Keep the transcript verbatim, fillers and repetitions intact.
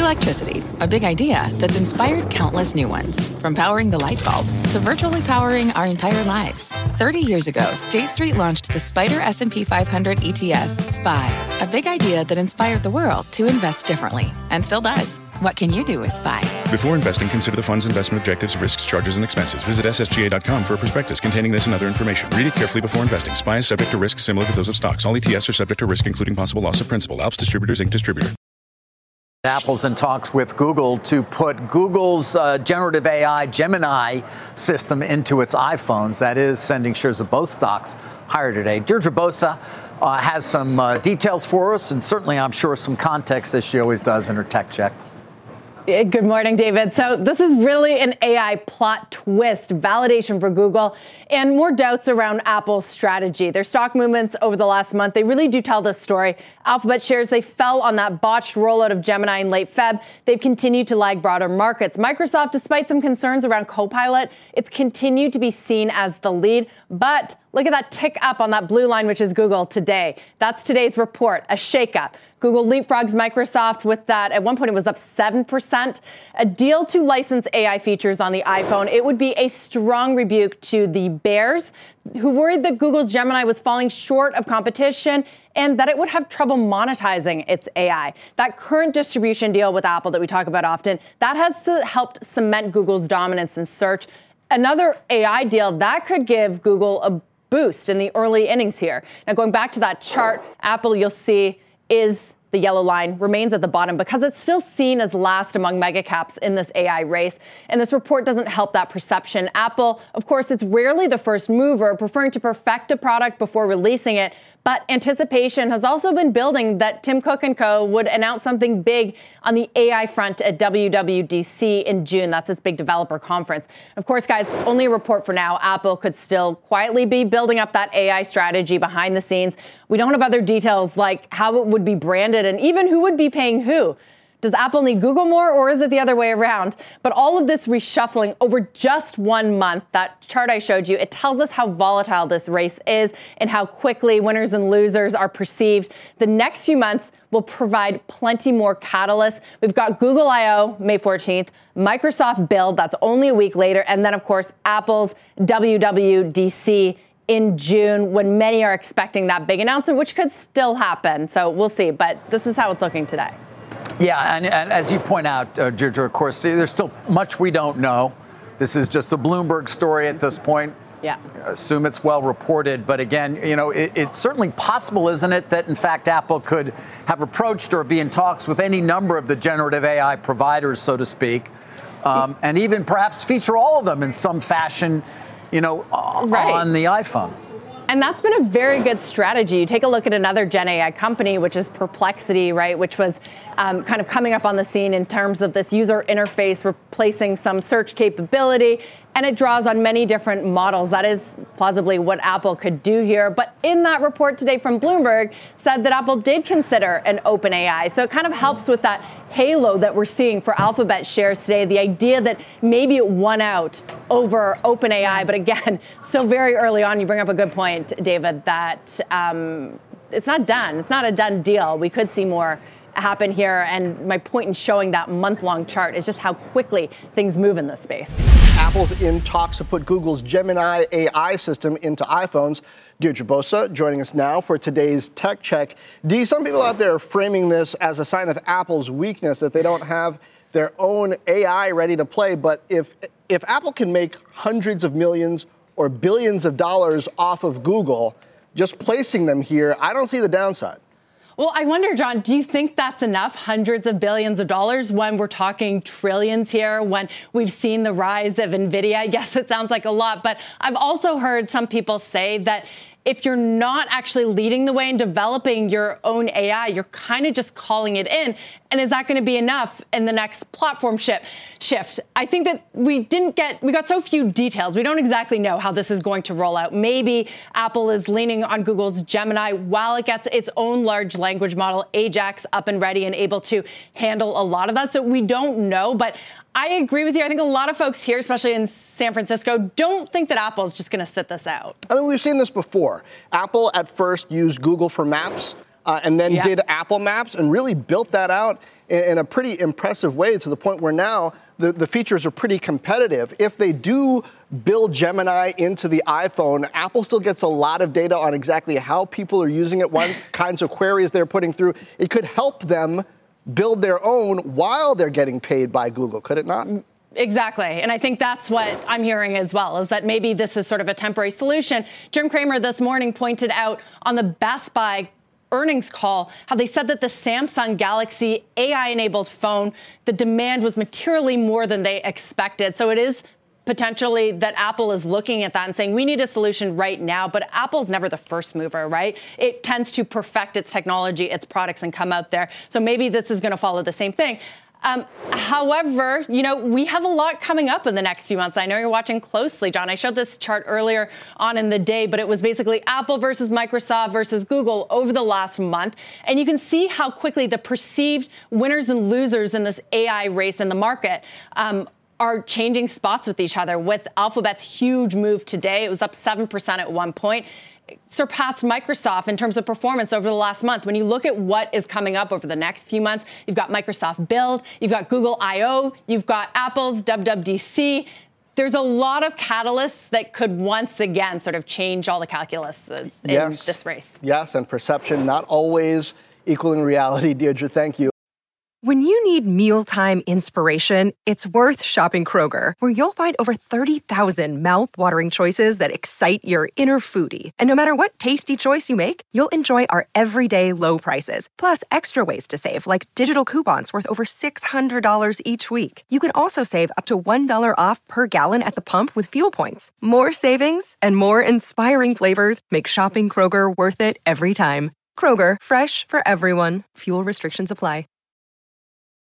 Electricity, a big idea that's inspired countless new ones. From powering the light bulb to virtually powering our entire lives. thirty years ago, State Street launched the Spider S and P five hundred E T F, S P Y, a big idea that inspired the world to invest differently, and still does. What can you do with S P Y? Before investing, consider the fund's investment objectives, risks, charges, and expenses. Visit S S G A dot com for a prospectus containing this and other information. Read it carefully before investing. S P Y is subject to risks similar to those of stocks. All E T Fs are subject to risk, including possible loss of principal. Alps Distributors, Incorporated distributor. Apple's in talks with Google to put Google's uh, generative A I Gemini system into its iPhones. That is sending shares of both stocks higher today. Deirdre Bosa uh, has some uh, details for us, and certainly, I'm sure, some context, as she always does in her tech check. Good morning, David. So this is really an A I plot twist, validation for Google, and more doubts around Apple's strategy. Their stock movements over the last month, they really do tell this story. Alphabet shares, they fell on that botched rollout of Gemini in late February. They've continued to lag broader markets. Microsoft, despite some concerns around Copilot, it's continued to be seen as the lead. But look at that tick up on that blue line, which is Google today. That's today's report, a shakeup. Google leapfrogs Microsoft with that. At one point, it was up seven percent. A deal to license A I features on the iPhone. It would be a strong rebuke to the bears who worried that Google's Gemini was falling short of competition and that it would have trouble monetizing its A I. That current distribution deal with Apple that we talk about often, that has helped cement Google's dominance in search. Another A I deal that could give Google a boost in the early innings here. Now, going back to that chart, Apple, you'll see, is the yellow line, remains at the bottom because it's still seen as last among mega caps in this A I race. And this report doesn't help that perception. Apple, of course, it's rarely the first mover, preferring to perfect a product before releasing it. But anticipation has also been building that Tim Cook and Co. would announce something big on the A I front at W W D C in June. That's its big developer conference. Of course, guys, only a report for now. Apple could still quietly be building up that A I strategy behind the scenes. We don't have other details like how it would be branded and even who would be paying who. Does Apple need Google more, or is it the other way around? But all of this reshuffling over just one month, that chart I showed you, it tells us how volatile this race is and how quickly winners and losers are perceived. The next few months will provide plenty more catalysts. We've got Google I O May fourteenth, Microsoft Build, that's only a week later, and then, of course, Apple's W W D C in June, when many are expecting that big announcement, which could still happen. So we'll see, but this is how it's looking today. Yeah, and, and as you point out, uh, Deirdre, of course, there's still much we don't know. This is just a Bloomberg story at this point. Yeah. Assume it's well reported. But again, you know, it, it's certainly possible, isn't it, that in fact Apple could have approached or be in talks with any number of the generative A I providers, so to speak, um, and even perhaps feature all of them in some fashion, you know, right. on the iPhone. And that's been a very good strategy. You take a look at another Gen A I company, which is Perplexity, right, which was um, kind of coming up on the scene in terms of this user interface replacing some search capability. And it draws on many different models. That is plausibly what Apple could do here. But in that report today from Bloomberg said that Apple did consider an open A I. So it kind of helps with that halo that we're seeing for Alphabet shares today. The idea that maybe it won out over open A I. But again, still very early on. You bring up a good point, David, that um, it's not done. It's not a done deal. We could see more happen here. And my point in showing that month-long chart is just how quickly things move in this space. Apple's in talks to put Google's Gemini A I system into iPhones. Deirdre Bosa joining us now for today's Tech Check. Dee, some people out there are framing this as a sign of Apple's weakness, that they don't have their own A I ready to play. But if if Apple can make hundreds of millions or billions of dollars off of Google, just placing them here, I don't see the downside. Well, I wonder, John, do you think that's enough, hundreds of billions of dollars, when we're talking trillions here, when we've seen the rise of NVIDIA? Yes, it sounds like a lot, but I've also heard some people say that if you're not actually leading the way in developing your own A I, you're kind of just calling it in. And is that going to be enough in the next platform shift? Shift. I think that we didn't get, we got so few details. We don't exactly know how this is going to roll out. Maybe Apple is leaning on Google's Gemini while it gets its own large language model, Ajax, up and ready and able to handle a lot of that. So we don't know, but I agree with you. I think a lot of folks here, especially in San Francisco, don't think that Apple is just going to sit this out. I mean, we've seen this before. Apple at first used Google for Maps. uh, and then yeah. did Apple Maps and really built that out in, in a pretty impressive way to the point where now the, the features are pretty competitive. If they do build Gemini into the iPhone, Apple still gets a lot of data on exactly how people are using it, what kinds of queries they're putting through. It could help them build their own while they're getting paid by Google, could it not? Exactly. And I think that's what I'm hearing as well, is that maybe this is sort of a temporary solution. Jim Cramer this morning pointed out on the Best Buy earnings call how they said that the Samsung Galaxy A I-enabled phone, the demand was materially more than they expected. So it is potentially that Apple is looking at that and saying, we need a solution right now. But Apple's never the first mover, right? It tends to perfect its technology, its products, and come out there. So maybe this is going to follow the same thing. Um, however, you know, we have a lot coming up in the next few months. I know you're watching closely, John. I showed this chart earlier on in the day, but it was basically Apple versus Microsoft versus Google over the last month. And you can see how quickly the perceived winners and losers in this A I race in the market um, are changing spots with each other. With Alphabet's huge move today, it was up seven percent at one point. Surpassed Microsoft in terms of performance over the last month. When you look at what is coming up over the next few months, you've got Microsoft Build, you've got Google I O, you've got Apple's W W D C. There's a lot of catalysts that could once again sort of change all the calculus in yes. this race. Yes, and perception not always equaling reality. Deirdre, thank you. When you need mealtime inspiration, it's worth shopping Kroger, where you'll find over thirty thousand mouth-watering choices that excite your inner foodie. And no matter what tasty choice you make, you'll enjoy our everyday low prices, plus extra ways to save, like digital coupons worth over six hundred dollars each week. You can also save up to one dollar off per gallon at the pump with fuel points. More savings and more inspiring flavors make shopping Kroger worth it every time. Kroger, fresh for everyone. Fuel restrictions apply.